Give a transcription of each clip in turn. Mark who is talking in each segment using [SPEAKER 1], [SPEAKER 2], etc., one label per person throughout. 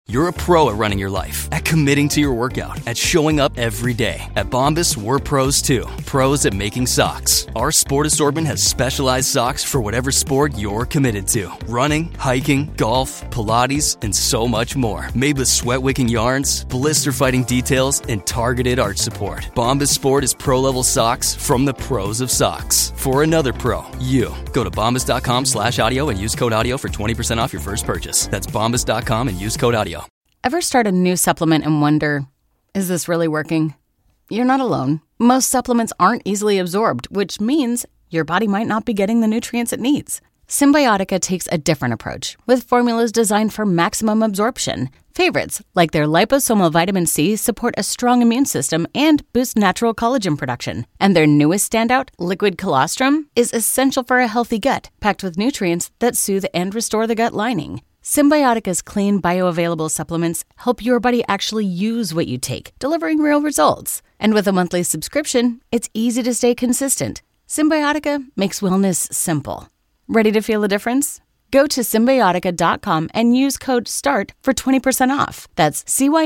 [SPEAKER 1] You're a pro at running your life, at committing to your workout, at showing up every day. At Bombas, we're pros too. Pros at making socks. Our sport assortment has specialized socks for whatever sport you're committed to. Running, hiking, golf, Pilates, and so much more. Made with sweat-wicking yarns, blister-fighting details, and targeted arch support. Bombas Sport is pro-level socks from the pros of socks. For another pro, you. Go to bombas.com/audio and use code audio for 20% off your first purchase. That's bombas.com and use code audio.
[SPEAKER 2] Ever start a new supplement and wonder, is this really working? You're not alone. Most supplements aren't easily absorbed, which means your body might not be getting the nutrients it needs. Symbiotica takes a different approach, with formulas designed for maximum absorption. Favorites, like their liposomal vitamin C, support a strong immune system and boost natural collagen production. And their newest standout, liquid colostrum, is essential for a healthy gut, packed with nutrients that soothe and restore the gut lining. Symbiotica's clean, bioavailable supplements help your body actually use what you take, delivering real results. And with a monthly subscription, it's easy to stay consistent. Symbiotica makes wellness simple. Ready to feel the difference? Go to Symbiotica.com and use code START for 20% off. That's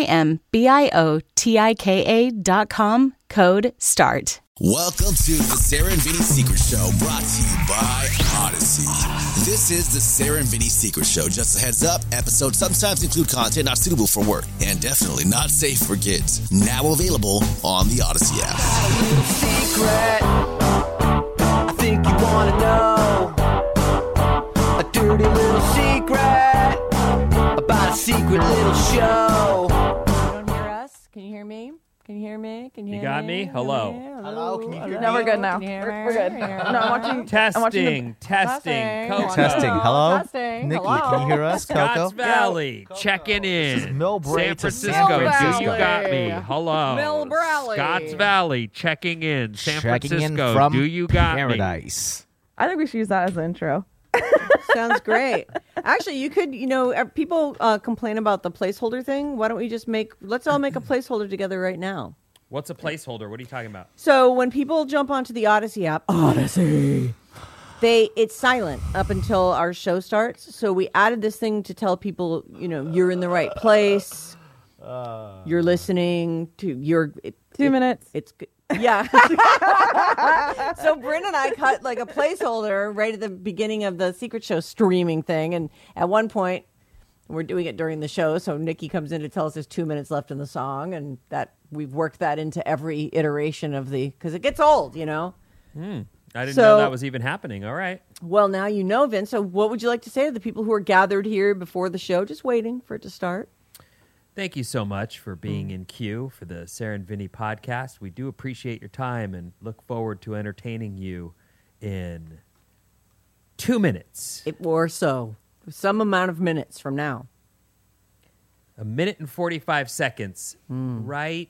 [SPEAKER 2] CYMBIOTIKA.com, code START.
[SPEAKER 3] Welcome to the Sarah and Vinny Secret Show, brought to you by Odyssey. This is the Sarah and Vinny Secret Show. Just a heads up, episodes sometimes include content not suitable for work and definitely not safe for kids. Now available on the Odyssey app.
[SPEAKER 4] Secret, I think you want to know a dirty little secret about a secret little show.
[SPEAKER 5] You don't hear us? Can you hear me? Can you hear me? Can you hear
[SPEAKER 6] got me? Hello.
[SPEAKER 4] Hello, can you hear me?
[SPEAKER 5] No, we're good now. We're good. No, I'm watching.
[SPEAKER 6] Testing.
[SPEAKER 5] Coco.
[SPEAKER 7] Testing. Hello?
[SPEAKER 5] Testing.
[SPEAKER 7] Nikki,
[SPEAKER 5] Hello.
[SPEAKER 7] can you hear us, Coco?
[SPEAKER 6] Scotts Valley, checking in.
[SPEAKER 7] Millbrae
[SPEAKER 6] San
[SPEAKER 7] to
[SPEAKER 6] Francisco,
[SPEAKER 5] Mill
[SPEAKER 6] do you
[SPEAKER 5] Valley.
[SPEAKER 6] got me? Hello.
[SPEAKER 5] Mill Valley.
[SPEAKER 6] Scotts Valley, checking in. San
[SPEAKER 7] Checking
[SPEAKER 6] Francisco,
[SPEAKER 7] in from
[SPEAKER 6] do you got
[SPEAKER 7] Paradise.
[SPEAKER 8] I think we should use that as the intro.
[SPEAKER 5] Sounds great. Actually, you could, people complain about the placeholder thing. Why don't we just let's all make a placeholder together right now.
[SPEAKER 6] me? What's a placeholder? What are you talking about?
[SPEAKER 5] So when people jump onto the Odyssey app, it's silent up until our show starts. So we added this thing to tell people, you're in the right place. You're listening to
[SPEAKER 8] 2 minutes.
[SPEAKER 5] It's good. Yeah. So Bryn and I cut like a placeholder right at the beginning of the Secret Show streaming thing. And at one point, we're doing it during the show. So Nikki comes in to tell us there's 2 minutes left in the song. And that we've worked that into every iteration of because it gets old,
[SPEAKER 6] I didn't know that was even happening. All right.
[SPEAKER 5] Well, now you know, Vince. So what would you like to say to the people who are gathered here before the show, just waiting for it to start?
[SPEAKER 6] Thank you so much for being in queue for the Sarah and Vinny podcast. We do appreciate your time and look forward to entertaining you in 2 minutes.
[SPEAKER 5] Or so. Some amount of minutes from now.
[SPEAKER 6] 1 minute and 45 seconds. Right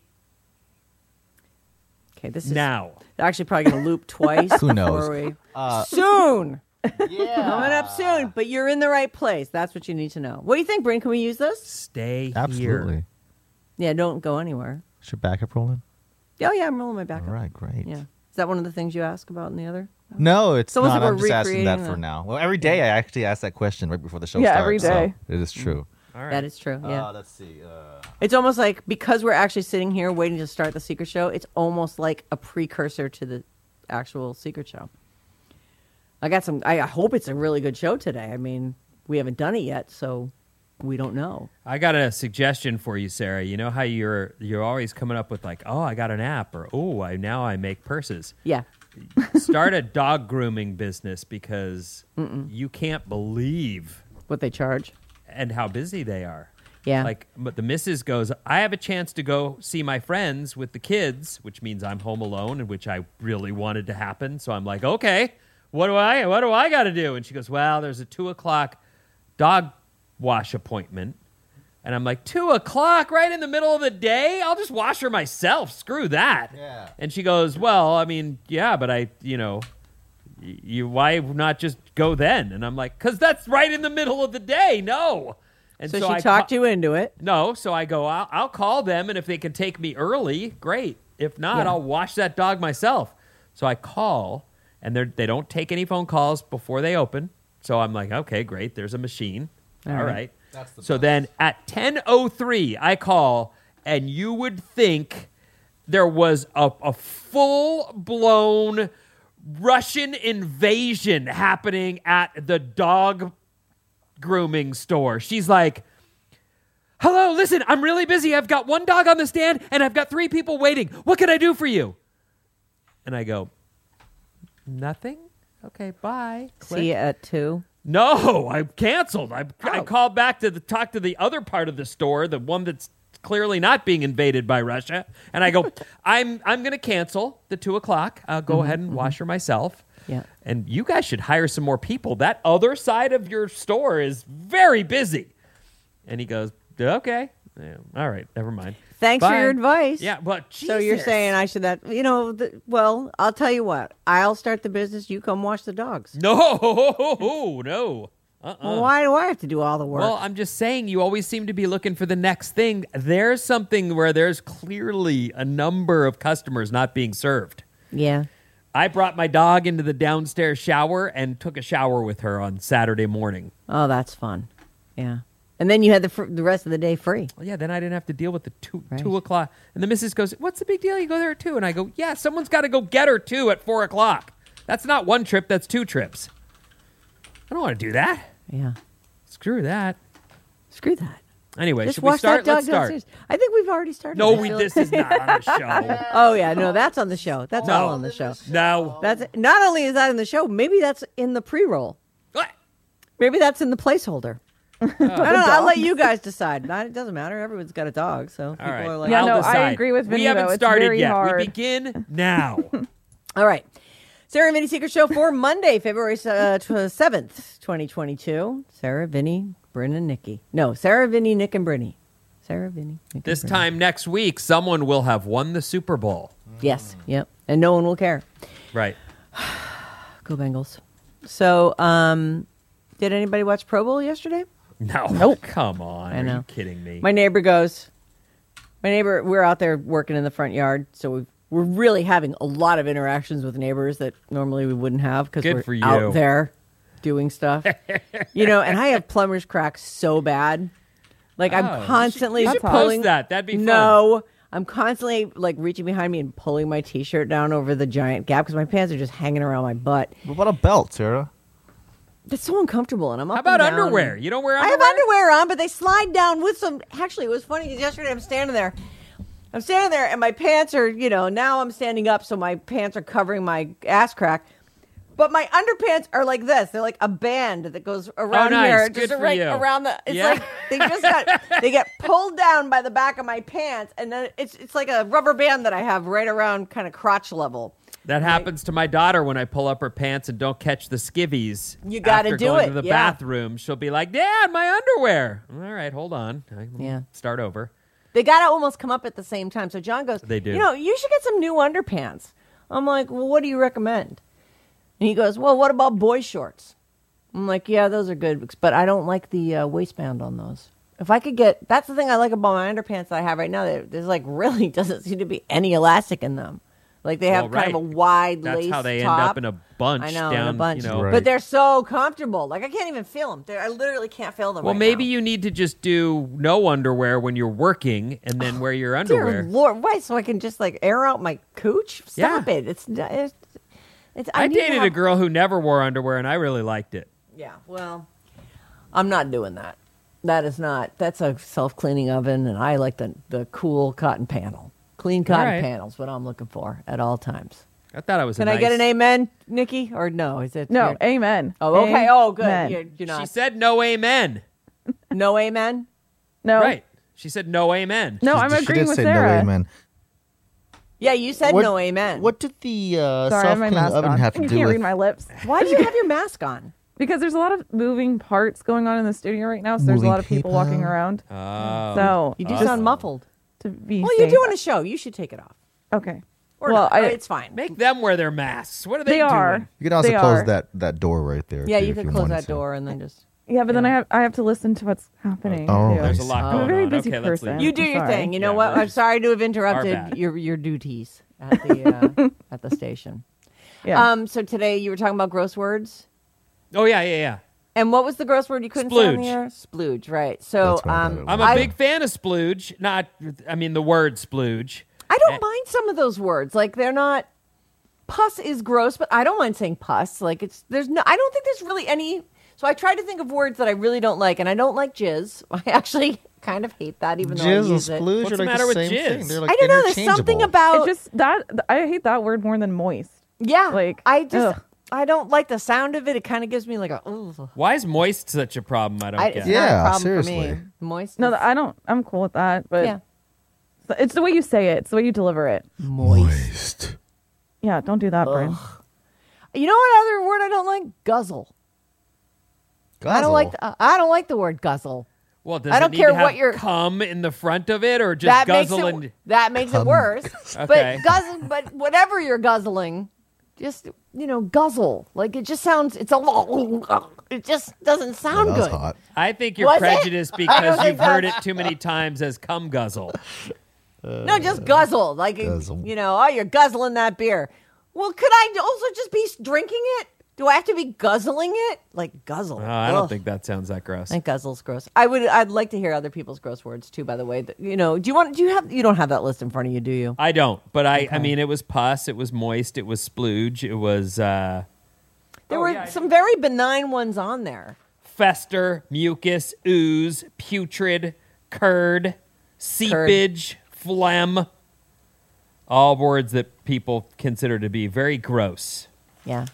[SPEAKER 5] Okay, this is
[SPEAKER 6] now.
[SPEAKER 5] actually probably going to loop twice.
[SPEAKER 7] Who knows?
[SPEAKER 5] Soon.
[SPEAKER 7] Yeah.
[SPEAKER 5] Coming up soon, but you're in the right place. That's what you need to know. What do you think, Bryn? Can we use this?
[SPEAKER 6] Stay
[SPEAKER 7] Absolutely.
[SPEAKER 6] here.
[SPEAKER 5] Yeah, don't go anywhere.
[SPEAKER 7] Is your backup rolling?
[SPEAKER 5] Oh, yeah, I'm rolling my back
[SPEAKER 7] All
[SPEAKER 5] up.
[SPEAKER 7] right, great.
[SPEAKER 5] Yeah. Is that one of the things you ask about in the other?
[SPEAKER 7] No, it's
[SPEAKER 5] almost
[SPEAKER 7] not.
[SPEAKER 5] like
[SPEAKER 7] I'm
[SPEAKER 5] we're
[SPEAKER 7] just asking that
[SPEAKER 5] recreating
[SPEAKER 7] for
[SPEAKER 5] the-
[SPEAKER 7] now. Well, every day I actually ask that question right before the show
[SPEAKER 8] Yeah,
[SPEAKER 7] starts.
[SPEAKER 8] every day.
[SPEAKER 7] So it is true.
[SPEAKER 6] All right.
[SPEAKER 5] That is true, yeah.
[SPEAKER 7] Let's see.
[SPEAKER 5] It's almost like, because we're actually sitting here waiting to start the Secret Show, it's almost like a precursor to the actual Secret Show. I hope it's a really good show today. I mean, we haven't done it yet, so we don't know.
[SPEAKER 6] I got a suggestion for you, Sarah. You know how you're always coming up with like, oh, I got an app, or now I make purses.
[SPEAKER 5] Yeah.
[SPEAKER 6] Start a dog grooming business, because you can't believe
[SPEAKER 5] What they charge.
[SPEAKER 6] and how busy they are.
[SPEAKER 5] Yeah.
[SPEAKER 6] But the missus goes, I have a chance to go see my friends with the kids, which means I'm home alone, and which I really wanted to happen. So I'm like, okay, what do I got to do? And she goes, well, there's a 2:00 dog wash appointment. And I'm like, 2:00 right in the middle of the day? I'll just wash her myself. Screw that.
[SPEAKER 7] Yeah.
[SPEAKER 6] And she goes, well, I mean, yeah, but why not just go then? And I'm like, because that's right in the middle of the day. No. And
[SPEAKER 5] So
[SPEAKER 6] I
[SPEAKER 5] she talked you into it.
[SPEAKER 6] No, so I go, I'll call them, and if they can take me early, great. If not,
[SPEAKER 5] Yeah.
[SPEAKER 6] I'll wash that dog myself. So I call, and they don't take any phone calls before they open. So I'm like, okay, great. There's a machine. All right. So then at 10:03, I call, and you would think there was a full-blown Russian invasion happening at the dog grooming store. She's like, hello, listen, I'm really busy. I've got one dog on the stand, and I've got 3 people waiting. What can I do for you? And I go, nothing? Okay, bye. Click.
[SPEAKER 5] See you at 2.
[SPEAKER 6] No, I canceled. I called back to talk to the other part of the store, the one that's clearly not being invaded by Russia, and I go, I'm going to cancel the 2:00. I'll go ahead and wash her myself.
[SPEAKER 5] Yeah.
[SPEAKER 6] And you guys should hire some more people. That other side of your store is very busy. And he goes, okay. Yeah, all right, never mind.
[SPEAKER 5] Thanks for
[SPEAKER 6] Bye.
[SPEAKER 5] your advice.
[SPEAKER 6] Yeah, but
[SPEAKER 5] So you're
[SPEAKER 6] Jesus.
[SPEAKER 5] saying I should well, I'll tell you what. I'll start the business. You come wash the dogs.
[SPEAKER 6] No.
[SPEAKER 5] Well, why do I have to do all the work?
[SPEAKER 6] Well, I'm just saying you always seem to be looking for the next thing. There's something where there's clearly a number of customers not being served.
[SPEAKER 5] yeah.
[SPEAKER 6] I brought my dog into the downstairs shower and took a shower with her on Saturday morning.
[SPEAKER 5] Oh, that's fun. Yeah. And then you had the rest of the day free.
[SPEAKER 6] Well, yeah, then I didn't have to deal with the 2
[SPEAKER 5] Right.
[SPEAKER 6] o'clock. And the missus goes, what's the big deal? You go there at 2. And I go, yeah, someone's got to go get her too at 4 o'clock. That's not 1 trip, that's 2 trips. I don't want to do that.
[SPEAKER 5] Yeah.
[SPEAKER 6] Screw that.
[SPEAKER 5] Screw that.
[SPEAKER 6] Anyway,
[SPEAKER 5] Just
[SPEAKER 6] should we
[SPEAKER 5] wash
[SPEAKER 6] start?
[SPEAKER 5] that dog
[SPEAKER 6] Let's start.
[SPEAKER 5] downstairs. I think we've already started.
[SPEAKER 6] No,
[SPEAKER 5] I feel
[SPEAKER 6] this is not on the show.
[SPEAKER 5] Oh, yeah. No, that's on the show. That's
[SPEAKER 6] No.
[SPEAKER 5] all on the show.
[SPEAKER 6] No.
[SPEAKER 5] That's not only is that in the show, maybe that's in the pre-roll.
[SPEAKER 6] What?
[SPEAKER 5] Maybe that's in the placeholder. I don't know. I'll let you guys decide. It doesn't matter. Everyone's got a dog, so people
[SPEAKER 6] right.
[SPEAKER 5] are like,
[SPEAKER 8] Yeah,
[SPEAKER 6] I'll
[SPEAKER 8] no, I
[SPEAKER 6] decide.
[SPEAKER 8] agree with
[SPEAKER 6] We
[SPEAKER 8] Vinny,
[SPEAKER 6] haven't
[SPEAKER 8] though. It's
[SPEAKER 6] started
[SPEAKER 8] very
[SPEAKER 6] yet.
[SPEAKER 8] hard.
[SPEAKER 6] We begin now.
[SPEAKER 5] all right. Sarah and Vinny Secret Show for Monday, February 7th, 2022. Sarah, Vinny, Bryn, and Nikki. No, Sarah, Vinny, Nick, and Brinny. Sarah, Vinny, Nick,
[SPEAKER 6] This
[SPEAKER 5] and Brinny.
[SPEAKER 6] time next week, someone will have won the Super Bowl.
[SPEAKER 5] Yes, yep. And no one will care.
[SPEAKER 6] Right.
[SPEAKER 5] Go Bengals. So, did anybody watch Pro Bowl yesterday?
[SPEAKER 6] No. Nope. Come on.
[SPEAKER 5] I
[SPEAKER 6] Are
[SPEAKER 5] know.
[SPEAKER 6] you kidding me?
[SPEAKER 5] My neighbor, we're out there working in the front yard, so we're really having a lot of interactions with neighbors that normally we wouldn't have because
[SPEAKER 6] Good
[SPEAKER 5] we're
[SPEAKER 6] for you.
[SPEAKER 5] out there doing stuff. And I have plumber's cracks so bad. Like
[SPEAKER 6] Oh,
[SPEAKER 5] I'm constantly
[SPEAKER 6] you should
[SPEAKER 5] pulling
[SPEAKER 6] post that. That'd be fun.
[SPEAKER 5] No, I'm constantly like reaching behind me and pulling my t-shirt down over the giant gap because my pants are just hanging around my butt.
[SPEAKER 7] What about a belt, Sarah?
[SPEAKER 5] It's so uncomfortable, and I'm up
[SPEAKER 6] How about
[SPEAKER 5] and down.
[SPEAKER 6] underwear? You don't wear
[SPEAKER 5] I
[SPEAKER 6] underwear?
[SPEAKER 5] have underwear on, but they slide down with some. Actually, it was funny because yesterday I'm standing there, and my pants are, now I'm standing up, so my pants are covering my ass crack. But my underpants are like this. They're like a band that goes around
[SPEAKER 6] nice.
[SPEAKER 5] here.
[SPEAKER 6] Good
[SPEAKER 5] Just
[SPEAKER 6] for
[SPEAKER 5] right
[SPEAKER 6] you.
[SPEAKER 5] around the. It's
[SPEAKER 6] Yeah.
[SPEAKER 5] like they get pulled down by the back of my pants, and then it's like a rubber band that I have right around kind of crotch level.
[SPEAKER 6] That happens to my daughter when I pull up her pants and don't catch the skivvies.
[SPEAKER 5] You gotta
[SPEAKER 6] after
[SPEAKER 5] do
[SPEAKER 6] going
[SPEAKER 5] it,
[SPEAKER 6] to the
[SPEAKER 5] yeah.
[SPEAKER 6] bathroom. She'll be like, Dad, my underwear. All right, hold on.
[SPEAKER 5] Yeah.
[SPEAKER 6] Start over.
[SPEAKER 5] They got to almost come up at the same time. So John goes,
[SPEAKER 6] They do.
[SPEAKER 5] You should get some new underpants. I'm like, well, what do you recommend? And he goes, well, what about boy shorts? I'm like, yeah, those are good, but I don't like the waistband on those. If I could that's the thing I like about my underpants that I have right now. There's like really doesn't seem to be any elastic in them. Like they have
[SPEAKER 6] Well,
[SPEAKER 5] kind of a
[SPEAKER 6] right.
[SPEAKER 5] wide
[SPEAKER 6] That's
[SPEAKER 5] lace
[SPEAKER 6] how they
[SPEAKER 5] top.
[SPEAKER 6] end up in a bunch
[SPEAKER 5] I know,
[SPEAKER 6] down,
[SPEAKER 5] in a bunch.
[SPEAKER 7] Right.
[SPEAKER 5] But they're so comfortable. Like I can't even feel them. I literally can't feel them.
[SPEAKER 6] Well,
[SPEAKER 5] right
[SPEAKER 6] maybe
[SPEAKER 5] now.
[SPEAKER 6] you need to just do no underwear when you're working and then wear your
[SPEAKER 5] Dear
[SPEAKER 6] underwear.
[SPEAKER 5] Lord, why? So I can just like air out my cooch? Stop
[SPEAKER 6] Yeah.
[SPEAKER 5] it! It's
[SPEAKER 6] I
[SPEAKER 5] need to
[SPEAKER 6] dated a
[SPEAKER 5] have-
[SPEAKER 6] girl who never wore underwear and I really liked it.
[SPEAKER 5] Yeah, well, I'm not doing that. That's a self-cleaning oven, and I like the cool cotton panel. Clean cotton
[SPEAKER 6] right.
[SPEAKER 5] panel's what I'm looking for at all times.
[SPEAKER 6] I thought it was
[SPEAKER 5] Can I get an amen, Nikki? Or no? Is it
[SPEAKER 8] No,
[SPEAKER 5] you're-
[SPEAKER 8] amen.
[SPEAKER 5] Oh, okay. Oh, good.
[SPEAKER 8] Amen.
[SPEAKER 5] You're not.
[SPEAKER 6] She said no amen.
[SPEAKER 5] No amen.
[SPEAKER 8] No.
[SPEAKER 6] Right. She said no amen.
[SPEAKER 8] No, I'm
[SPEAKER 7] She
[SPEAKER 8] agreeing
[SPEAKER 7] did
[SPEAKER 8] with
[SPEAKER 7] say
[SPEAKER 8] Sarah.
[SPEAKER 7] no amen.
[SPEAKER 5] Yeah, you said no amen.
[SPEAKER 7] What did the
[SPEAKER 8] Sorry, I have my
[SPEAKER 7] self-cleaning
[SPEAKER 8] mask
[SPEAKER 7] oven
[SPEAKER 8] on.
[SPEAKER 7] have to
[SPEAKER 8] I
[SPEAKER 7] do
[SPEAKER 8] can't
[SPEAKER 7] with?
[SPEAKER 8] read my lips.
[SPEAKER 5] Why do you have your mask on?
[SPEAKER 8] Because there's a lot of moving parts going on in the studio right now, so there's a
[SPEAKER 7] Moving
[SPEAKER 8] lot of people walking
[SPEAKER 7] people.
[SPEAKER 8] around.
[SPEAKER 6] Oh.
[SPEAKER 8] So
[SPEAKER 5] You do sound muffled.
[SPEAKER 8] to be
[SPEAKER 5] Well, you're
[SPEAKER 8] safe.
[SPEAKER 5] doing a show. You should take it off.
[SPEAKER 8] Okay.
[SPEAKER 5] Or
[SPEAKER 8] well,
[SPEAKER 5] not. It's fine.
[SPEAKER 6] Make them wear their masks. What are they
[SPEAKER 8] they
[SPEAKER 6] doing?
[SPEAKER 8] are.
[SPEAKER 7] You can also
[SPEAKER 8] They
[SPEAKER 7] close
[SPEAKER 8] are.
[SPEAKER 7] that door right there.
[SPEAKER 5] Yeah,
[SPEAKER 7] too,
[SPEAKER 5] you
[SPEAKER 7] if
[SPEAKER 5] could close
[SPEAKER 7] wanted
[SPEAKER 5] that
[SPEAKER 7] to.
[SPEAKER 5] door and then just.
[SPEAKER 8] Yeah, but then I have to listen to what's happening.
[SPEAKER 7] Oh,
[SPEAKER 8] too.
[SPEAKER 6] There's a
[SPEAKER 7] I
[SPEAKER 6] lot
[SPEAKER 7] see.
[SPEAKER 6] going
[SPEAKER 8] I'm a very
[SPEAKER 6] on.
[SPEAKER 8] busy
[SPEAKER 6] Okay, let's leave.
[SPEAKER 8] person.
[SPEAKER 5] You do
[SPEAKER 8] I'm
[SPEAKER 5] your
[SPEAKER 8] sorry.
[SPEAKER 5] thing. You know
[SPEAKER 6] Yeah,
[SPEAKER 5] what?
[SPEAKER 6] we're-
[SPEAKER 5] I'm sorry to have
[SPEAKER 6] Our
[SPEAKER 5] interrupted
[SPEAKER 6] bad.
[SPEAKER 5] your duties at the at the station.
[SPEAKER 8] Yeah.
[SPEAKER 5] So today you were talking about gross words.
[SPEAKER 6] Oh, yeah.
[SPEAKER 5] And what was the gross word you couldn't say on the
[SPEAKER 6] Splooge.
[SPEAKER 5] air? Splooge, right. So
[SPEAKER 7] That's what I thought it was.
[SPEAKER 6] I'm a big fan of splooge. The word splooge.
[SPEAKER 5] I don't mind some of those words. Like they're not. Pus is gross, but I don't mind saying pus. Like I don't think there's really any. So I tried to think of words that I really don't like, and I don't like jizz. I actually kind of hate that, even though I
[SPEAKER 7] Jizz and
[SPEAKER 5] use it.
[SPEAKER 7] splooge
[SPEAKER 6] What's
[SPEAKER 7] are
[SPEAKER 6] the
[SPEAKER 7] like
[SPEAKER 6] matter
[SPEAKER 7] the
[SPEAKER 6] with
[SPEAKER 7] same
[SPEAKER 6] jizz?
[SPEAKER 7] thing. They're like
[SPEAKER 5] I don't know. There's something
[SPEAKER 7] interchangeable.
[SPEAKER 5] about
[SPEAKER 8] It's just that I hate that word more than moist.
[SPEAKER 5] yeah.
[SPEAKER 8] like,
[SPEAKER 5] I just
[SPEAKER 8] ugh.
[SPEAKER 5] I don't like the sound of it. It kind of gives me like a. Ugh.
[SPEAKER 6] Why is moist such a problem? I don't
[SPEAKER 5] It's
[SPEAKER 6] get.
[SPEAKER 5] not a
[SPEAKER 7] Yeah,
[SPEAKER 5] problem for
[SPEAKER 7] seriously.
[SPEAKER 5] me. Moist.
[SPEAKER 8] No,
[SPEAKER 5] is-
[SPEAKER 8] I don't. I'm cool with that. But
[SPEAKER 5] yeah.
[SPEAKER 8] it's the way you say it. It's the way you deliver it.
[SPEAKER 7] Moist.
[SPEAKER 8] Yeah, don't do that, Bryn.
[SPEAKER 5] You know what other word I don't like? Guzzle. I don't like. I don't like the word guzzle.
[SPEAKER 6] Well, does
[SPEAKER 5] I don't
[SPEAKER 6] it need
[SPEAKER 5] care
[SPEAKER 6] to have
[SPEAKER 5] what you're-
[SPEAKER 6] cum in the front of it, or just
[SPEAKER 5] That
[SPEAKER 6] guzzle
[SPEAKER 5] makes
[SPEAKER 6] and?
[SPEAKER 5] that makes it worse.
[SPEAKER 6] Okay.
[SPEAKER 5] But whatever you're guzzling, just guzzle. Like it just sounds. It just doesn't sound
[SPEAKER 7] That was
[SPEAKER 5] good.
[SPEAKER 7] hot.
[SPEAKER 6] I think you're
[SPEAKER 5] Was it?
[SPEAKER 6] prejudiced
[SPEAKER 5] I don't
[SPEAKER 6] because
[SPEAKER 5] think
[SPEAKER 6] you've heard it
[SPEAKER 5] that-
[SPEAKER 6] too many times as cum guzzle.
[SPEAKER 5] No, just guzzle. Like
[SPEAKER 7] Guzzle.
[SPEAKER 5] you're guzzling that beer. Well, could I also just be drinking it? Do I have to be guzzling it? Like guzzle.
[SPEAKER 6] I don't
[SPEAKER 5] Ugh.
[SPEAKER 6] think that sounds that gross.
[SPEAKER 5] I think guzzle's gross. I'd like to hear other people's gross words too. By the way, you don't have that list in front of you, do you?
[SPEAKER 6] I don't, but I mean, it was pus, it was moist, it was splooge, it was
[SPEAKER 5] There were some very benign ones on there.
[SPEAKER 6] fester, mucus, ooze, putrid, curd, seepage, phlegm. All words that people consider to be very gross.
[SPEAKER 5] Yeah.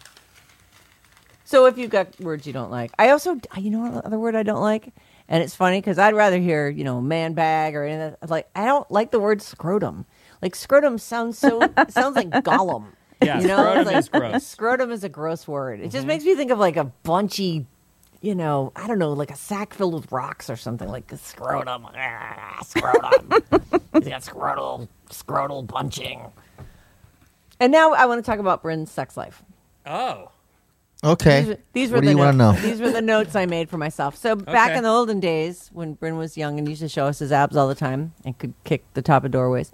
[SPEAKER 5] So if you've got words you don't like, I also, what other word I don't like? And it's funny because I'd rather hear, man bag or anything. Like, I don't like the word scrotum. Like scrotum sounds like Gollum.
[SPEAKER 6] Yeah, scrotum
[SPEAKER 5] It's like-
[SPEAKER 6] is gross.
[SPEAKER 5] Scrotum is a gross word. It just makes me think of like a bunchy, I don't know, like a sack filled with rocks or something like a scrotum. Scrotum. He's got scrotal bunching. And now I want to talk about Bryn's sex life.
[SPEAKER 6] Oh.
[SPEAKER 7] Okay.
[SPEAKER 5] These were
[SPEAKER 7] what do
[SPEAKER 5] the
[SPEAKER 7] you want to know?
[SPEAKER 5] These were the notes I made for myself. So back
[SPEAKER 6] Okay.
[SPEAKER 5] in the olden days, when Bryn was young and used to show us his abs all the time and could kick the top of doorways.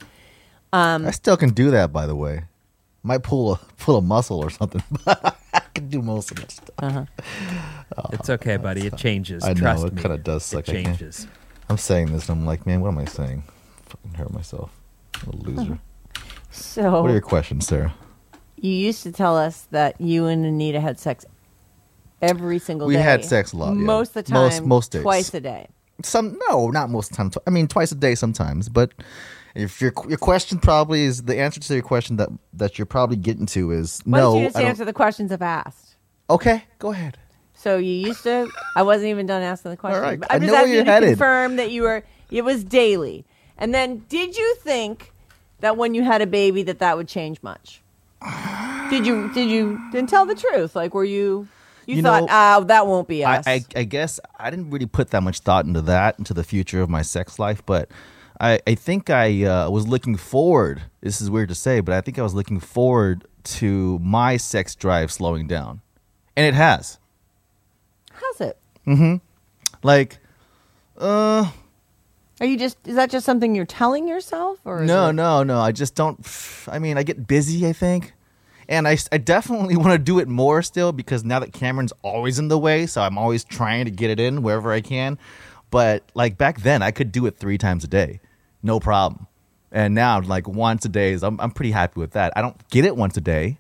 [SPEAKER 7] I still can do that, by the way. Might pull a muscle or something, but I can do most of that stuff.
[SPEAKER 6] It's okay, buddy. It changes.
[SPEAKER 7] I know,
[SPEAKER 6] Trust
[SPEAKER 7] it
[SPEAKER 6] me.
[SPEAKER 7] kinda does suck.
[SPEAKER 6] It
[SPEAKER 7] I can't-
[SPEAKER 6] changes.
[SPEAKER 7] I'm saying this, and I'm like, man, what am I saying? Fucking hurt myself. I'm a loser.
[SPEAKER 5] So
[SPEAKER 7] What are your questions, Sarah?
[SPEAKER 5] you used to tell us that you and Anita had sex every single
[SPEAKER 7] We
[SPEAKER 5] day.
[SPEAKER 7] had sex a lot, yeah.
[SPEAKER 5] Most of the time.
[SPEAKER 7] Most days.
[SPEAKER 5] Twice a day.
[SPEAKER 7] Not most of the time. I mean, twice a day sometimes. But if your question probably is the answer to your question that you're probably getting to is
[SPEAKER 5] Why
[SPEAKER 7] no.
[SPEAKER 5] don't you just
[SPEAKER 7] I don't-
[SPEAKER 5] answer the questions I've asked?
[SPEAKER 7] Okay, go ahead.
[SPEAKER 5] So you used to. I wasn't even done asking the question.
[SPEAKER 7] All right,
[SPEAKER 5] But
[SPEAKER 7] I
[SPEAKER 5] I'm just
[SPEAKER 7] know where
[SPEAKER 5] asking you
[SPEAKER 7] you're
[SPEAKER 5] to
[SPEAKER 7] headed.
[SPEAKER 5] confirm that you were. It was daily. And then, did you think that when you had a baby that would change much? Did you? Didn't tell the truth. Like, were you? You thought, that won't be us.
[SPEAKER 7] I guess I didn't really put that much thought into the future of my sex life, but I think I was looking forward. This is weird to say, but I think I was looking forward to my sex drive slowing down, and it has.
[SPEAKER 5] How's it?
[SPEAKER 7] Like,
[SPEAKER 5] Are you just? Is that just something you're telling yourself, or is
[SPEAKER 7] no,
[SPEAKER 5] it-
[SPEAKER 7] no. I just don't. I mean, I get busy, I think. And I definitely want to do it more still because now that Cameron's always in the way, so I'm always trying to get it in wherever I can. But like back then, I could do it 3 times a day, no problem. And now, like once a day, I'm pretty happy with that. I don't get it once a day,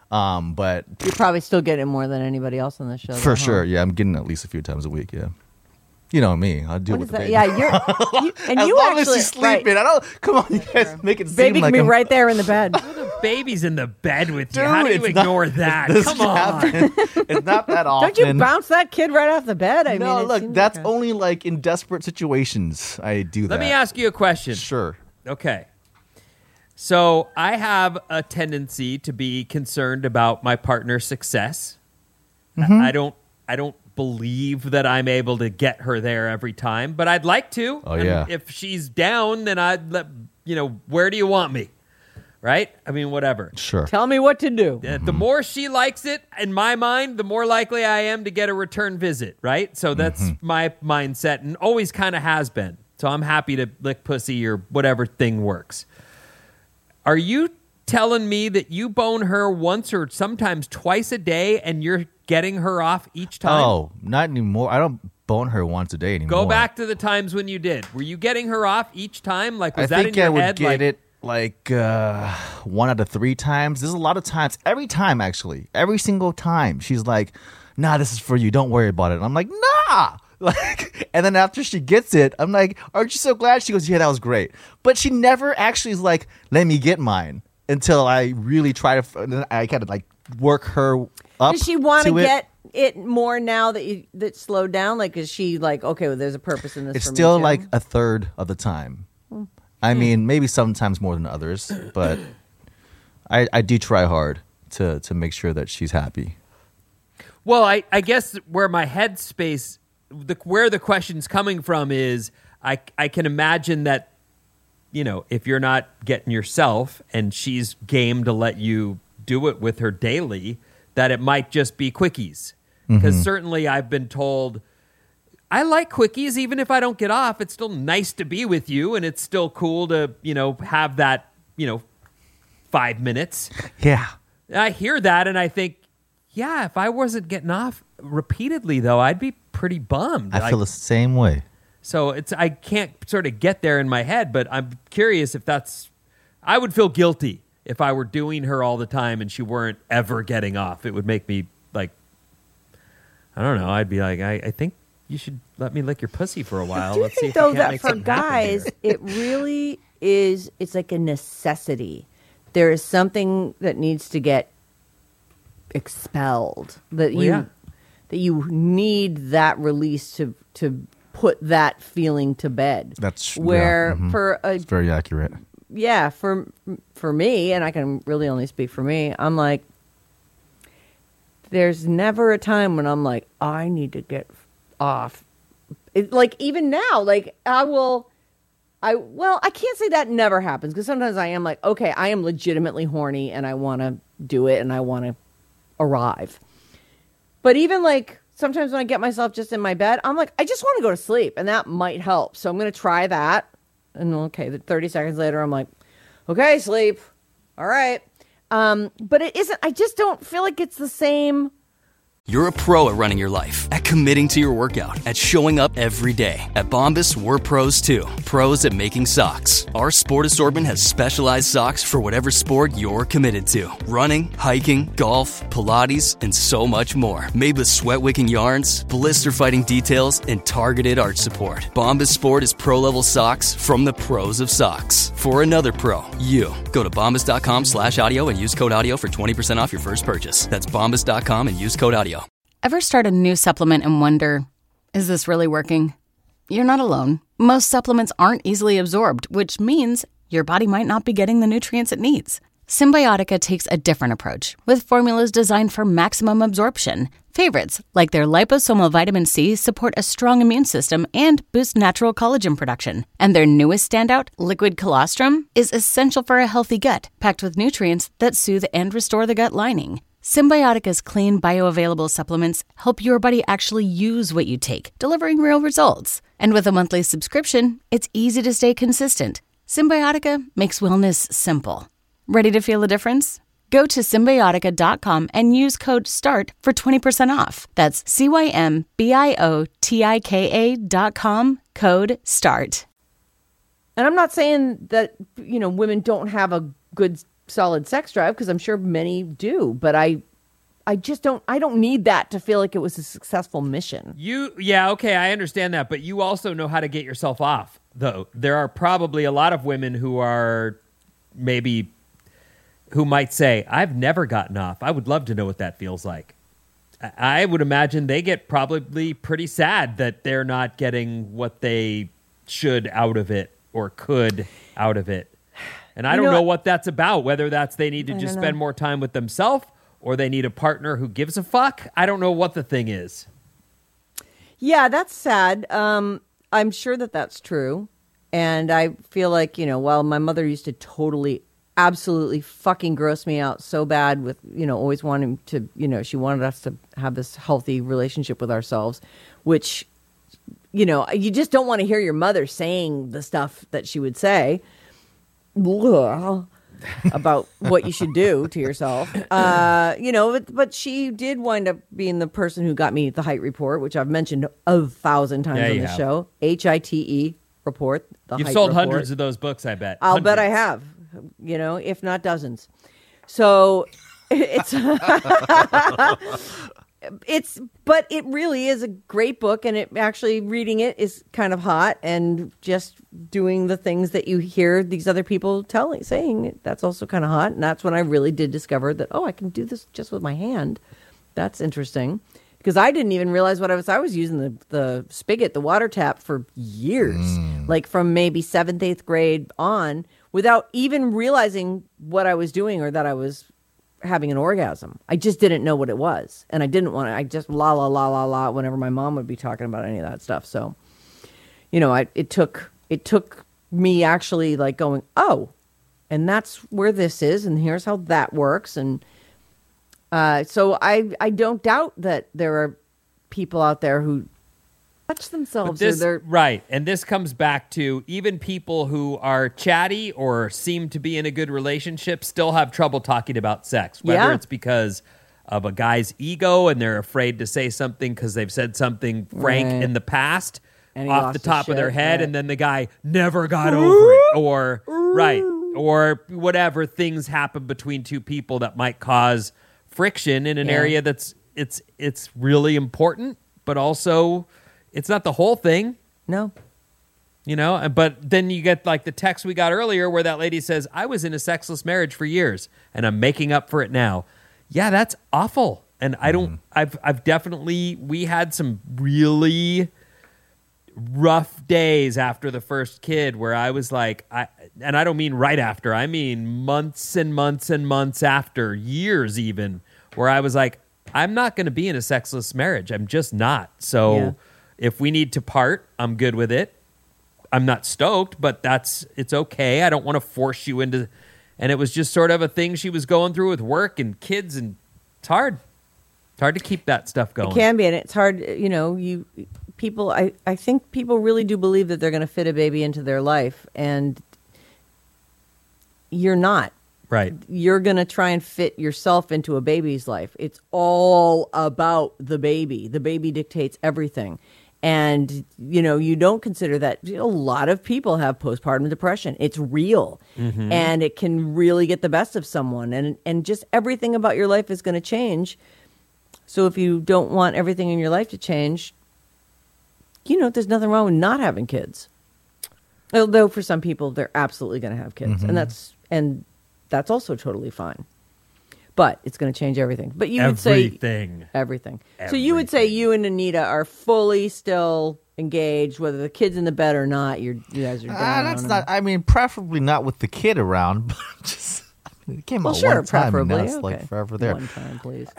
[SPEAKER 7] but
[SPEAKER 5] You're probably still getting more than anybody else on the show.
[SPEAKER 7] for
[SPEAKER 5] though,
[SPEAKER 7] sure,
[SPEAKER 5] huh?
[SPEAKER 7] yeah, I'm getting at least a few times a week. Yeah, you know me, I do
[SPEAKER 5] What
[SPEAKER 7] it
[SPEAKER 5] is
[SPEAKER 7] with the
[SPEAKER 5] that?
[SPEAKER 7] baby.
[SPEAKER 5] Yeah, and
[SPEAKER 7] as
[SPEAKER 5] you
[SPEAKER 7] long
[SPEAKER 5] actually
[SPEAKER 7] as she's sleeping, I don't. Come on, you guys, make it seem
[SPEAKER 5] baby
[SPEAKER 7] like
[SPEAKER 5] can be
[SPEAKER 7] I'm
[SPEAKER 5] right there in the bed.
[SPEAKER 6] The baby's in the bed with you.
[SPEAKER 7] Dude,
[SPEAKER 6] How do you
[SPEAKER 7] it's not-
[SPEAKER 6] ignore that?
[SPEAKER 7] This
[SPEAKER 6] Come on.
[SPEAKER 7] happen. It's not that often.
[SPEAKER 5] Don't you bounce that kid right off the bed? I
[SPEAKER 7] No,
[SPEAKER 5] mean, it
[SPEAKER 7] look,
[SPEAKER 5] seems
[SPEAKER 7] that's
[SPEAKER 5] like
[SPEAKER 7] only like in desperate situations I do that.
[SPEAKER 6] Let me ask you a question.
[SPEAKER 7] Sure.
[SPEAKER 6] Okay. So I have a tendency to be concerned about my partner's success.
[SPEAKER 7] Mm-hmm.
[SPEAKER 6] I don't believe that I'm able to get her there every time, but I'd like to.
[SPEAKER 7] Oh,
[SPEAKER 6] And
[SPEAKER 7] yeah.
[SPEAKER 6] if she's down, then I'd let where do you want me? Right? I mean, whatever.
[SPEAKER 7] Sure.
[SPEAKER 5] Tell me what to do.
[SPEAKER 6] The more she likes it, in my mind, the more likely I am to get a return visit, right? So that's my mindset and always kind of has been. So I'm happy to lick pussy or whatever thing works. Are you telling me that you bone her once or sometimes twice a day and you're getting her off each time?
[SPEAKER 7] Oh, not anymore. I don't bone her once a day anymore.
[SPEAKER 6] Go back to the times when you did. Were you getting her off each time? Like, was
[SPEAKER 7] I
[SPEAKER 6] that
[SPEAKER 7] think
[SPEAKER 6] in your
[SPEAKER 7] I would
[SPEAKER 6] head?
[SPEAKER 7] get it like 1 out of 3 times. There's a lot of times. Every time, actually. Every single time. She's like, nah, this is for you. Don't worry about it. And I'm like, nah. Like, and then after she gets it, I'm like, aren't you so glad? She goes, yeah, that was great. But she never actually is like, let me get mine until I really try to. And then I kind of like work her up.
[SPEAKER 5] Does she want
[SPEAKER 7] to
[SPEAKER 5] to
[SPEAKER 7] it.
[SPEAKER 5] get it more now that slowed down? Like, is she like, okay, well, there's a purpose in this?
[SPEAKER 7] It's
[SPEAKER 5] for
[SPEAKER 7] still
[SPEAKER 5] me too?
[SPEAKER 7] like a third of the time. I mean, maybe sometimes more than others, but I do try hard to make sure that she's happy.
[SPEAKER 6] Well, I guess where my headspace, where the question's coming from is I can imagine that, you know, if you're not getting yourself and she's game to let you do it with her daily, that it might just be quickies. Because certainly I've been told, I like quickies. Even if I don't get off, it's still nice to be with you. And it's still cool to, you know, have that, 5 minutes.
[SPEAKER 7] Yeah.
[SPEAKER 6] I hear that and I think, yeah, if I wasn't getting off repeatedly, though, I'd be pretty bummed.
[SPEAKER 7] I feel the same way.
[SPEAKER 6] So I can't sort of get there in my head, but I'm curious if I would feel guilty if I were doing her all the time and she weren't ever getting off. It would make me like, I don't know. I'd be like, I think you should let me lick your pussy for a while.
[SPEAKER 5] Do you
[SPEAKER 6] Let's see
[SPEAKER 5] think,
[SPEAKER 6] if
[SPEAKER 5] though,
[SPEAKER 6] you can't
[SPEAKER 5] that
[SPEAKER 6] make
[SPEAKER 5] for
[SPEAKER 6] something happen
[SPEAKER 5] guys,
[SPEAKER 6] here.
[SPEAKER 5] it really is, it's like a necessity. There is something that needs to get expelled, that you need that release to put that feeling to bed.
[SPEAKER 7] That's
[SPEAKER 5] where for a
[SPEAKER 7] it's very accurate.
[SPEAKER 5] yeah, for me, and I can really only speak for me, I'm like, there's never a time when I'm like, I need to get off. Like, even now, like, I can't say that never happens, because sometimes I am like, okay, I am legitimately horny and I want to do it and I want to arrive. But even like sometimes when I get myself just in my bed, I'm like, I just want to go to sleep, and that might help. So I'm going to try that. And okay, 30 seconds later, I'm like, okay, sleep. All right. But it isn't, I just don't feel like it's the same.
[SPEAKER 1] You're a pro at running your life, at committing to your workout, at showing up every day. At Bombas, we're pros too. Pros at making socks. Our sport assortment has specialized socks for whatever sport you're committed to. Running, hiking, golf, Pilates, and so much more. Made with sweat-wicking yarns, blister-fighting details, and targeted arch support. Bombas Sport is pro-level socks from the pros of socks. For another pro, you. Go to bombas.com/audio and use code audio for 20% off your first purchase. That's bombas.com and use code audio.
[SPEAKER 2] Ever start a new supplement and wonder, is this really working? You're not alone. Most supplements aren't easily absorbed, which means your body might not be getting the nutrients it needs. Symbiotica takes a different approach, with formulas designed for maximum absorption. Favorites, like their liposomal vitamin C, support a strong immune system and boost natural collagen production. And their newest standout, liquid colostrum, is essential for a healthy gut, packed with nutrients that soothe and restore the gut lining. Symbiotica's clean, bioavailable supplements help your body actually use what you take, delivering real results. And with a monthly subscription, it's easy to stay consistent. Symbiotica makes wellness simple. Ready to feel the difference? Go to Symbiotica.com and use code START for 20% off. That's CYMBIOTIKA.com, code START.
[SPEAKER 5] And I'm not saying that, women don't have a good solid sex drive, because I'm sure many do, but I don't need that to feel like it was a successful mission.
[SPEAKER 6] Okay, I understand that, but you also know how to get yourself off, though. There are probably a lot of women who might say, I've never gotten off. I would love to know what that feels like. I would imagine they get probably pretty sad that they're not getting what they should out of it or could out of it. And I don't know what that's about, whether that's they need to just spend more time with themselves or they need a partner who gives a fuck. I don't know what the thing is.
[SPEAKER 5] Yeah, that's sad. I'm sure that that's true. And I feel like, while my mother used to absolutely fucking gross me out so bad with, always wanting to, she wanted us to have this healthy relationship with ourselves, which, you just don't want to hear your mother saying the stuff that she would say. about what you should do to yourself. But she did wind up being the person who got me the height report, which I've mentioned 1,000 times on the show. HITE report.
[SPEAKER 6] You've
[SPEAKER 5] height
[SPEAKER 6] sold
[SPEAKER 5] report.
[SPEAKER 6] hundreds of those books, I bet.
[SPEAKER 5] I'll bet I have, if not dozens. So but it really is a great book, and it actually reading it is kind of hot, and just doing the things that you hear these other people saying, that's also kind of hot. And that's when I really did discover that, I can do this just with my hand. That's interesting, because I didn't even realize what I was using the spigot, the water tap, for years, like from maybe 7th, 8th grade on, without even realizing what I was doing or that I was having an orgasm. I just didn't know what it was, and I didn't want to. I just la la la la la whenever my mom would be talking about any of that stuff. So, it took me actually like going, and that's where this is, and here's how that works, and so I don't doubt that there are people out there who touch themselves.
[SPEAKER 6] Right. And this comes back to even people who are chatty or seem to be in a good relationship still have trouble talking about sex, whether it's because of a guy's ego and they're afraid to say something because they've said something frank in the past off the top of their head, and then the guy never got over it, or whatever things happen between two people that might cause friction in an area that's it's really important, but also it's not the whole thing.
[SPEAKER 5] No.
[SPEAKER 6] But then you get like the text we got earlier where that lady says, I was in a sexless marriage for years and I'm making up for it now. Yeah, that's awful. And I've definitely, we had some really rough days after the first kid where I was like, and I don't mean right after, I mean months and months and months after, years even, where I was like, I'm not going to be in a sexless marriage. I'm just not. So if we need to part, I'm good with it. I'm not stoked, but it's okay. I don't want to force you into, and it was just sort of a thing she was going through with work and kids, and it's hard. It's hard to keep that stuff going.
[SPEAKER 5] It can be, and it's hard, people, I think people really do believe that they're going to fit a baby into their life, and you're not.
[SPEAKER 6] Right.
[SPEAKER 5] You're going to try and fit yourself into a baby's life. It's all about the baby. The baby dictates everything. And, you don't consider that a lot of people have postpartum depression. It's real. Mm-hmm. And it can really get the best of someone. And just everything about your life is going to change. So if you don't want everything in your life to change, there's nothing wrong with not having kids. Although for some people, they're absolutely going to have kids.
[SPEAKER 7] Mm-hmm.
[SPEAKER 5] And that's also totally fine. But it's going to change everything. But you would say everything. So you would say you and Anita are fully still engaged, whether the kid's in the bed or not. You guys are down.
[SPEAKER 7] That's not. I mean, preferably not with the kid around. But just it came out one time, and now it's like forever there.
[SPEAKER 5] One time, please.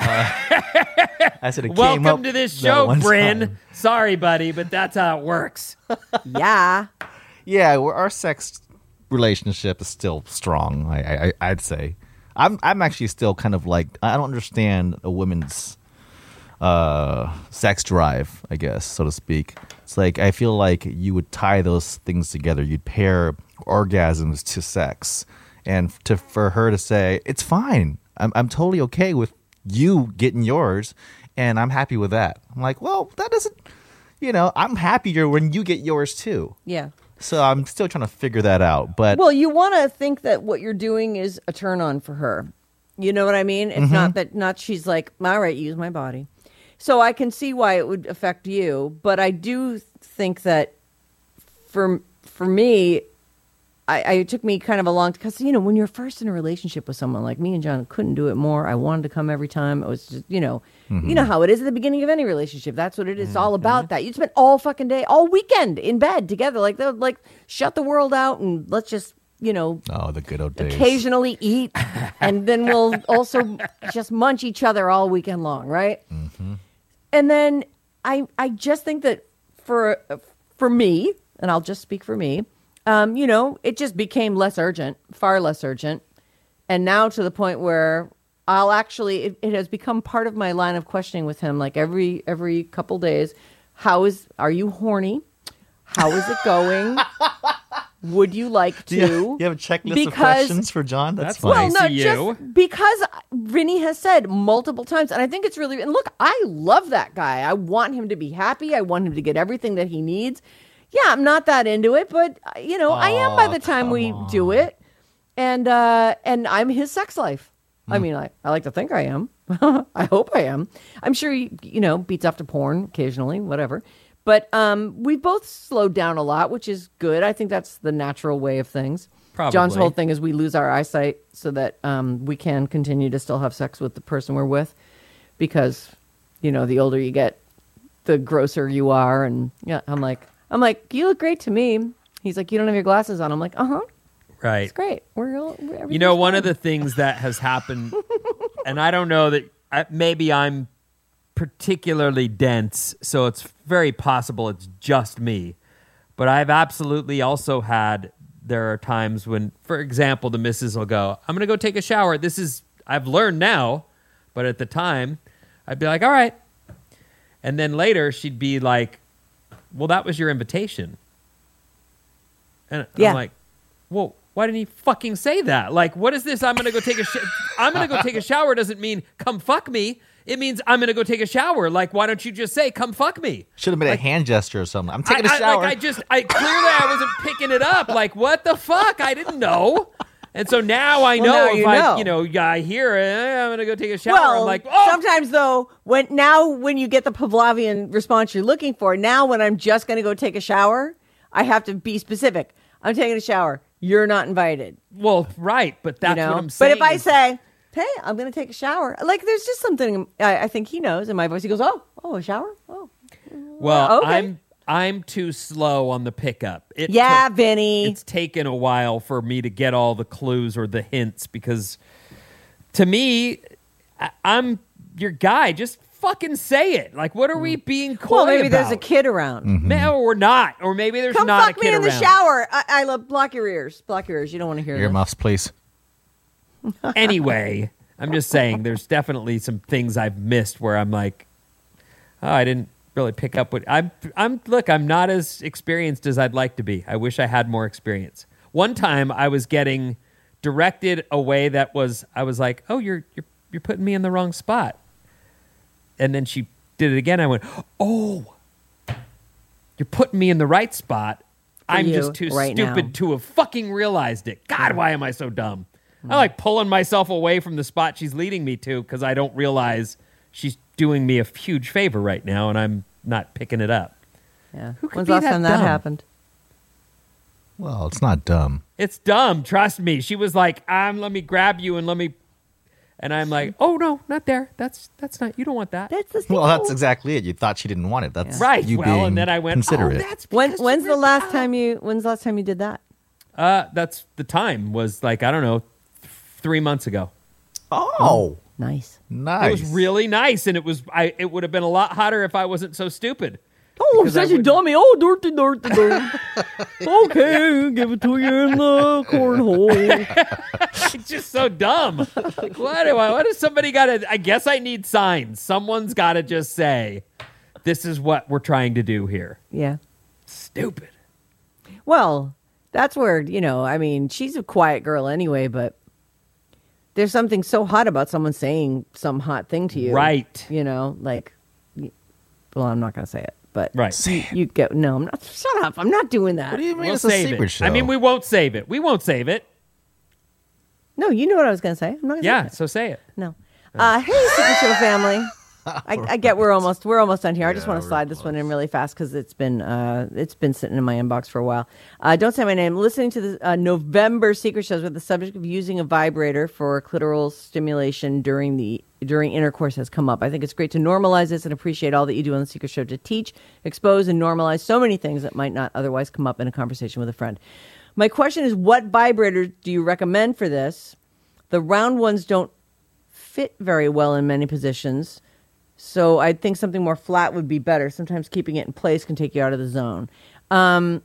[SPEAKER 7] I said,
[SPEAKER 6] welcome to this show, Bryn. Sorry, buddy, but that's how it works.
[SPEAKER 5] Yeah.
[SPEAKER 7] Yeah, our sex relationship is still strong. I'd say. I'm actually still kind of like, I don't understand a woman's sex drive, I guess, so to speak. It's like, I feel like you would tie those things together. You'd pair orgasms to sex. And for her to say, it's fine. I'm totally okay with you getting yours, and I'm happy with that. I'm like, well, that doesn't, I'm happier when you get yours too.
[SPEAKER 5] Yeah.
[SPEAKER 7] So I'm still trying to figure that out. But
[SPEAKER 5] well, you want to think that what you're doing is a turn on for her. You know what I mean? It's not she's like, all right, use my body. So I can see why it would affect you. But I do think that for me, it took me kind of a long, because, when you're first in a relationship with someone like me and John, couldn't do it more. I wanted to come every time. It was just, you know how it is at the beginning of any relationship. That's what it is. It's all about that. You spend all fucking day, all weekend in bed together. Like shut the world out and let's just,
[SPEAKER 7] oh, the good old days.
[SPEAKER 5] Occasionally eat. And then we'll also just munch each other all weekend long. Right. Mm-hmm. And then I just think that for me, and I'll just speak for me, it just became less urgent, far less urgent. And now to the point where I'll actually, it has become part of my line of questioning with him, like every couple days. Are you horny? How is it going? would you like to?
[SPEAKER 7] You have a checklist of questions for John? That's fine.
[SPEAKER 5] Well,
[SPEAKER 6] Nice
[SPEAKER 5] no,
[SPEAKER 6] of you.
[SPEAKER 5] just because Vinny has said multiple times, and I think it's really, and look, I love that guy. I want him to be happy. I want him to get everything that he needs. Yeah, I'm not that into it, but I am by the time we do it, and I'm his sex life. I mean, I like to think I am. I hope I am. I'm sure he, beats off to porn occasionally, whatever. But we both slowed down a lot, which is good. I think that's the natural way of things.
[SPEAKER 6] Probably.
[SPEAKER 5] John's whole thing is we lose our eyesight so that we can continue to still have sex with the person we're with, because the older you get, the grosser you are. And yeah, I'm like, you look great to me. He's like, you don't have your glasses on. I'm like,
[SPEAKER 6] Right.
[SPEAKER 5] it's great.
[SPEAKER 6] One of the things that has happened, and I don't know that maybe I'm particularly dense, so it's very possible it's just me. But I've absolutely also there are times when, for example, the missus will go, I'm going to go take a shower. I've learned now, but at the time, I'd be like, all right. And then later, she'd be like, well, that was your invitation. And I'm like, well, why didn't he fucking say that? Like, what is this? I'm going to go take a shower doesn't mean come fuck me. It means I'm going to go take a shower. Like, why don't you just say, come fuck me?
[SPEAKER 7] Should have made a hand gesture or something. I'm taking a shower.
[SPEAKER 6] I clearly I wasn't picking it up. Like, what the fuck? I didn't know. And so now I know I hear it, I'm going to go take a shower.
[SPEAKER 5] Well,
[SPEAKER 6] I'm like, oh.
[SPEAKER 5] Sometimes though, when you get the Pavlovian response you're looking for, now when I'm just going to go take a shower, I have to be specific. I'm taking a shower. You're not invited.
[SPEAKER 6] Well, right. But that's what I'm saying.
[SPEAKER 5] But if I say, hey, I'm going to take a shower. Like, there's just something I think he knows in my voice. He goes, oh, a shower? Oh.
[SPEAKER 6] Well,
[SPEAKER 5] okay.
[SPEAKER 6] I'm too slow on the pickup.
[SPEAKER 5] Vinny.
[SPEAKER 6] It's taken a while for me to get all the clues or the hints, because to me, I'm your guy. Just fucking say it. Like, what are we being coy
[SPEAKER 5] Well, maybe
[SPEAKER 6] about?
[SPEAKER 5] there's a kid around.
[SPEAKER 6] Or not. Or maybe there's
[SPEAKER 5] Come
[SPEAKER 6] not a
[SPEAKER 5] fuck
[SPEAKER 6] kid
[SPEAKER 5] me in
[SPEAKER 6] around.
[SPEAKER 5] the shower. I love block your ears. Block your ears. You don't want to hear this.
[SPEAKER 7] Earmuffs, please.
[SPEAKER 6] Anyway, I'm just saying there's definitely some things I've missed where I'm like, oh, I didn't really pick up what I'm not as experienced as I'd like to be. I wish I had more experience. One time I was getting directed a way that I was like, oh, you're putting me in the wrong spot. And then she did it again. I went, oh, you're putting me in the right spot. I'm just too stupid to have fucking realized it. God, why am I so dumb? I like pulling myself away from the spot she's leading me to because I don't realize she's doing me a huge favor right now, and I'm not picking it up.
[SPEAKER 5] Yeah.
[SPEAKER 6] Who could
[SPEAKER 5] When's
[SPEAKER 6] be
[SPEAKER 5] the last
[SPEAKER 6] that
[SPEAKER 5] time that
[SPEAKER 6] dumb?
[SPEAKER 5] happened?
[SPEAKER 7] Well, it's not dumb.
[SPEAKER 6] It's dumb. Trust me. She was like, let me grab you and let me. And I'm like, oh, no, not there. That's not, you don't want that.
[SPEAKER 7] Well, that's exactly it. You thought she didn't want it. That's
[SPEAKER 6] Right.
[SPEAKER 7] you
[SPEAKER 6] Well,
[SPEAKER 7] being
[SPEAKER 6] and then I went,
[SPEAKER 7] considerate.
[SPEAKER 6] oh, that's because
[SPEAKER 5] When's
[SPEAKER 6] you
[SPEAKER 5] the
[SPEAKER 6] ripped
[SPEAKER 5] last
[SPEAKER 6] out.
[SPEAKER 5] time you did that?
[SPEAKER 6] That's the time was like, I don't know, 3 months ago.
[SPEAKER 7] Oh,
[SPEAKER 5] Nice.
[SPEAKER 7] nice.
[SPEAKER 6] It was really nice, and it would have been a lot hotter if I wasn't so stupid.
[SPEAKER 5] Oh,
[SPEAKER 6] Because I
[SPEAKER 5] such a
[SPEAKER 6] wouldn't-
[SPEAKER 5] dummy. Oh, dirty. Okay, give it to you in the cornhole.
[SPEAKER 6] It's just so dumb. Like, what is somebody got to? I guess I need signs. Someone's got to just say, "This is what we're trying to do here."
[SPEAKER 5] Yeah.
[SPEAKER 6] Stupid.
[SPEAKER 5] Well, that's where, I mean, she's a quiet girl anyway, but there's something so hot about someone saying some hot thing to you.
[SPEAKER 6] Right.
[SPEAKER 5] Like, well, I'm not going to say it, but
[SPEAKER 6] Right.
[SPEAKER 5] you get, no, I'm not, shut up. I'm not doing that.
[SPEAKER 7] What do you mean
[SPEAKER 6] We'll
[SPEAKER 7] it's a
[SPEAKER 6] save
[SPEAKER 7] secret
[SPEAKER 6] it.
[SPEAKER 7] show?
[SPEAKER 6] I mean, we won't save it. We won't save it.
[SPEAKER 5] No, you know what I was going to say. I'm not going to
[SPEAKER 6] Yeah.
[SPEAKER 5] say it.
[SPEAKER 6] So say it.
[SPEAKER 5] No. Hey, Secret Show family. I get we're almost done here. I just want to slide this one in really fast because it's been sitting in my inbox for a while. Don't say my name. Listening to the November Secret Shows with the subject of using a vibrator for clitoral stimulation during intercourse has come up. I think it's great to normalize this and appreciate all that you do on the Secret Show to teach, expose, and normalize so many things that might not otherwise come up in a conversation with a friend. My question is, what vibrator do you recommend for this? The round ones don't fit very well in many positions. So I think something more flat would be better. Sometimes keeping it in place can take you out of the zone. I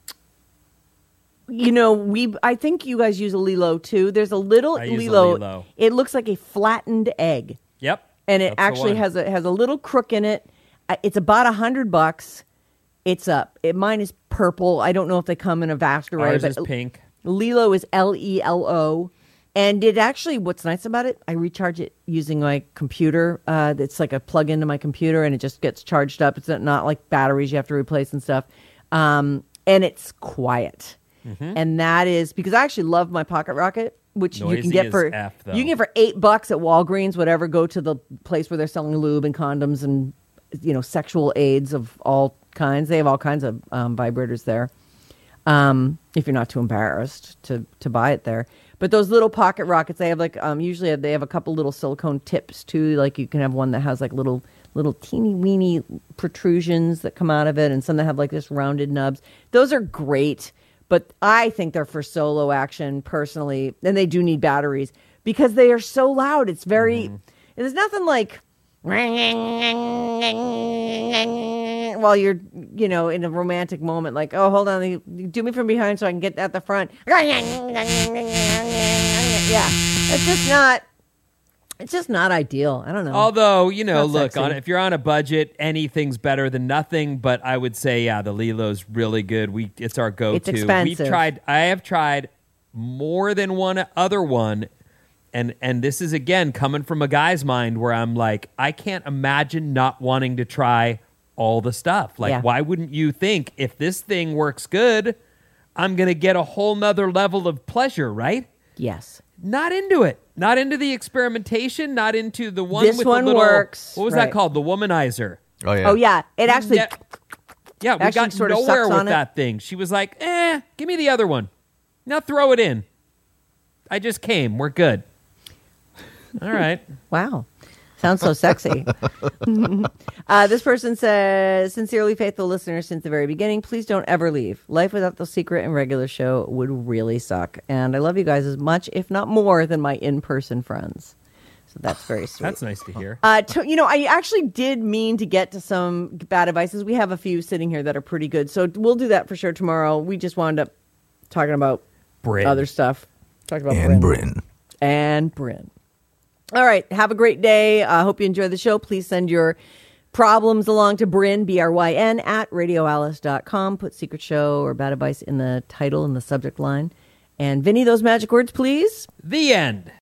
[SPEAKER 5] think you guys use a Lilo too. There's a little
[SPEAKER 6] I use a
[SPEAKER 5] Lilo.
[SPEAKER 6] Lilo.
[SPEAKER 5] It looks like a flattened egg,
[SPEAKER 6] Yep.
[SPEAKER 5] and it
[SPEAKER 6] That's the
[SPEAKER 5] actually
[SPEAKER 6] one.
[SPEAKER 5] has a little crook in it. It's about $100. It's mine is purple. I don't know if they come in a vast array.
[SPEAKER 6] Ours
[SPEAKER 5] but
[SPEAKER 6] is pink.
[SPEAKER 5] Lelo is Lelo. And it actually, what's nice about it, I recharge it using my computer. It's like a plug into my computer and it just gets charged up. It's not like batteries you have to replace and stuff. And it's quiet. Mm-hmm. And that is because I actually love my Pocket Rocket, which
[SPEAKER 6] Noisy
[SPEAKER 5] you can get for
[SPEAKER 6] F, though.
[SPEAKER 5] you can get for $8 at Walgreens, whatever. Go to the place where they're selling lube and condoms and sexual aids of all kinds. They have all kinds of vibrators there. If you're not too embarrassed to buy it there. But those little Pocket Rockets, they have like usually they have a couple little silicone tips too. Like you can have one that has like little teeny weeny protrusions that come out of it, and some that have like this rounded nubs. Those are great, but I think they're for solo action personally, and they do need batteries because they are so loud. It's very there's nothing like while you're in a romantic moment, like, oh, hold on, you do me from behind so I can get at the front. Yeah, it's just not ideal. I don't know.
[SPEAKER 6] Although, look,
[SPEAKER 5] sexy.
[SPEAKER 6] if you're on a budget, anything's better than nothing. But I would say, yeah, the Lelo's really good. It's our go-to.
[SPEAKER 5] It's expensive.
[SPEAKER 6] I have tried more than one other one. And this is, again, coming from a guy's mind where I'm like, I can't imagine not wanting to try all the stuff. Like, why wouldn't you think if this thing works good, I'm going to get a whole nother level of pleasure, right?
[SPEAKER 5] Yes.
[SPEAKER 6] Not into it. Not into the experimentation. Not into the one
[SPEAKER 5] this
[SPEAKER 6] with
[SPEAKER 5] one
[SPEAKER 6] the little...
[SPEAKER 5] works.
[SPEAKER 6] What was that called? The womanizer.
[SPEAKER 7] Oh, yeah.
[SPEAKER 5] Oh, yeah. It actually...
[SPEAKER 6] Yeah, we got
[SPEAKER 5] sort of
[SPEAKER 6] nowhere
[SPEAKER 5] sucks
[SPEAKER 6] with
[SPEAKER 5] on it.
[SPEAKER 6] that thing. She was like, give me the other one. Now throw it in. I just came. We're good. All right.
[SPEAKER 5] Wow. Sounds so sexy. This person says, sincerely faithful listeners since the very beginning, please don't ever leave. Life without the secret and regular show would really suck. And I love you guys as much, if not more, than my in-person friends. So that's very sweet.
[SPEAKER 6] That's nice to hear.
[SPEAKER 5] I actually did mean to get to some bad advices. We have a few sitting here that are pretty good. So we'll do that for sure tomorrow. We just wound up talking about
[SPEAKER 6] Bryn.
[SPEAKER 5] other stuff. Talked about
[SPEAKER 7] Bryn.
[SPEAKER 5] And Bryn. All right. Have a great day. I hope you enjoy the show. Please send your problems along to Bryn, BRYN, at radioalice.com. Put Secret Show or Bad Advice in the title and the subject line. And Vinny, those magic words, please.
[SPEAKER 6] The end.